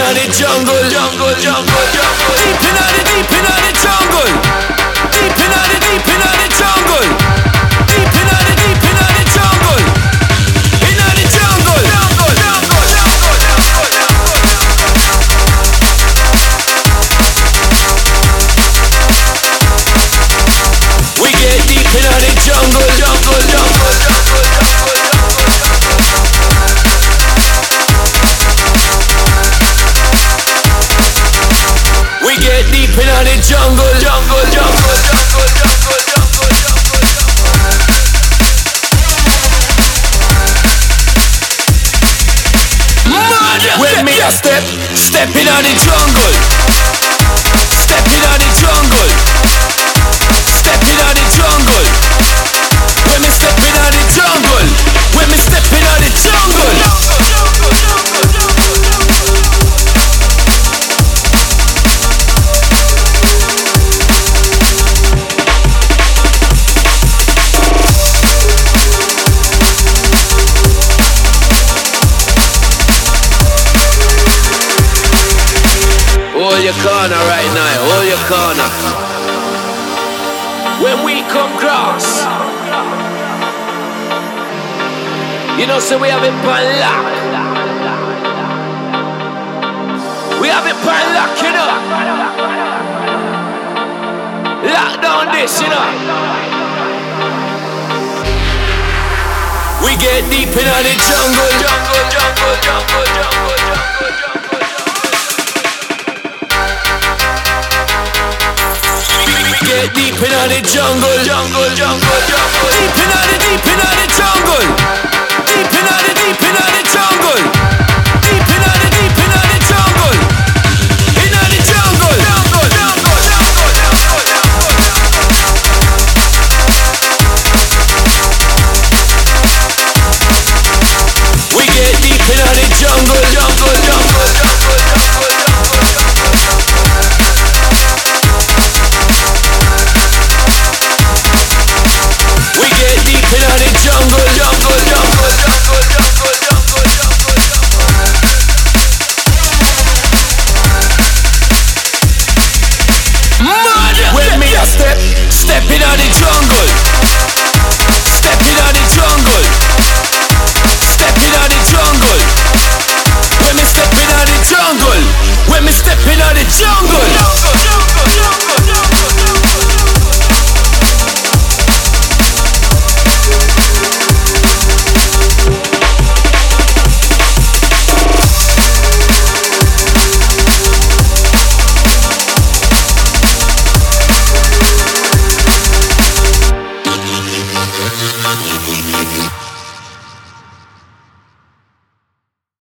inna the jungle, jungle, jungle, jungle. Deep inna the jungle. Deep inna the jungle. Deep inna the jungle. Inna the jungle, jungle, jungle, jungle, jungle, jungle. We get deep inna the jungle, jungle, jungle, jungle, jungle. Get deep inna the jungle, jungle, jungle, jungle, jungle, jungle, jungle, jungle. When me a step inna the jungle. Step inna the jungle. Step inna the jungle. When me step inna the jungle. When me step inna the jungle. Hold your corner right now, hold your corner. When we come cross, you know, so we have it pan lock. We have it pan lock, you know. Lock down this, you know. We get deep in the jungle, jungle, jungle, jungle, jungle, jungle, jungle. Get deep inna the jungle, jungle, jungle, jungle. Deep inna the jungle. Deep inna the jungle. Deep inna the jungle. Inna the jungle, jungle, jungle, jungle, jungle, jungle. We get deep inna the jungle, jungle, jungle, jungle, jungle, jungle, jungle. We get deep inna the jungle, jungle, jungle, jungle, jungle, jungle, jungle, jungle. When me a step inna the jungle. Step inna the jungle. Step inna the jungle. When me step inna the jungle. When me step inna the jungle. Jungle, jungle, jungle, jungle, jungle.